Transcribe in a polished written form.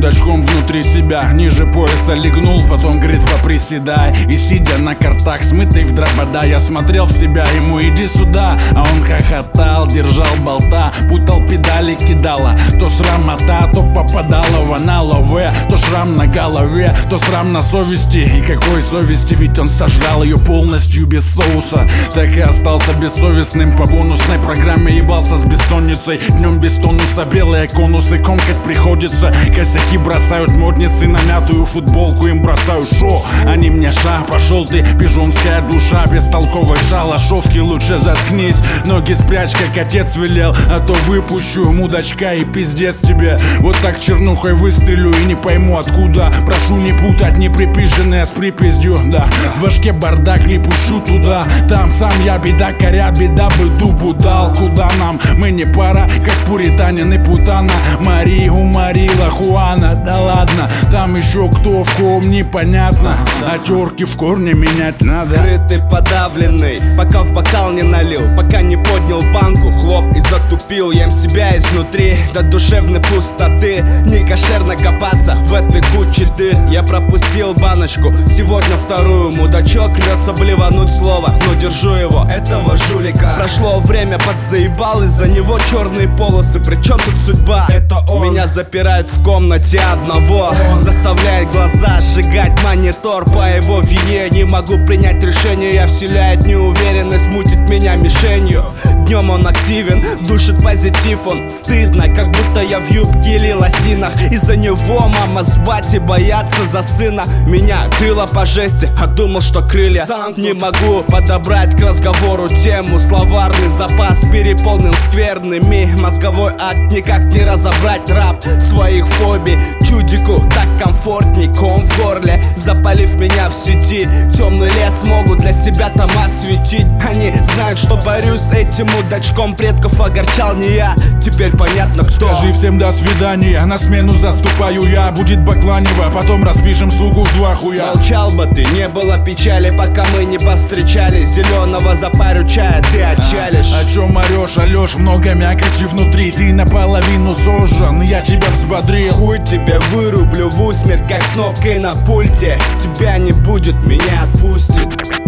мудачком внутри себя. Ниже пояса легнул, потом говорит: поприседай. И сидя на картах, смытый в дробода, я смотрел в себя, ему: иди сюда. А он хохотал, держал болта, путал педали, кидала. То срамота, то попадала в аналове, то шрам на голове, то срам на совести. И какой совести, ведь он сожрал ее полностью без соуса. Так и остался бессовестным по бонусной программе. Ебался с бессонницей, днем без тонуса. Белые конусы комкать приходится. Косяки бросают модницы на мятую футболку. Им бросаю шо, они мне ша. Пошел ты, пижонская душа, бестолковой шалашовки, лучше заткнись. Ноги спрячь, как отец велел, а то выпущу мудачка и пиздец тебе. Вот так чернухой выстрелю и не пойму откуда. Прошу не путать неприпизженное с припиздью, да. В башке бардак, не пущу туда. Там сам я беда, коря беда бы дубу дал. Куда нам? Мы не пара, как пуританин и путана. Мари уморила Хуана, да ладно. Там еще кто в ком непонятно. А терки в корне менять надо. Скрытый, подавленный, пока в бокал не налил, пока не поднял банку, хлоп и затупил. Ем себя изнутри до душевной пустоты. Не кошерно копаться в этой куче дыр. Я пропустил баночку, сегодня вторую. Мудачок рвется блевануть слово, но держу его, этого жулика. Прошло время, подзаебал, из-за него черные полосы. Причем тут судьба? Это он. Меня запирают в комнате одного, заставляет глаза сжигать монитор. По его вине не могу принять решение. Я вселяет неуверенность, мутит меня мишенью. Днем он активен, душит позитив. Он стыдно, как будто я в юбке или лосинах. Из-за него мама с батей боятся за сына. Меня крыло по жести, а думал, что крылья. Не могу подобрать к разговору тему. Словарный запас переполнен скверными. Мозговой акт никак не разобрать рап своих фобий. Чудику так комфортней, ком в горле, запалив меня в сети. Темный лес могут для себя там осветить. Они знают, что борюсь с этим мудачком. Предков огорчал не я, теперь понятно кто. Скажи всем до свидания, на смену заступаю я. Будет Бакланева, потом распишем суку в 2 хуя. Молчал бы ты, не было печали, пока мы не повстречались. Зеленого за пару чая ты отчалишь. О чем орешь, Алёш, много мякоти внутри. Ты наполовину сожжен, я тебя взбодрил. Хуй тебе вырублю в усмерть, как кнопкой на пульте. Тебя не будет, меня отпустит.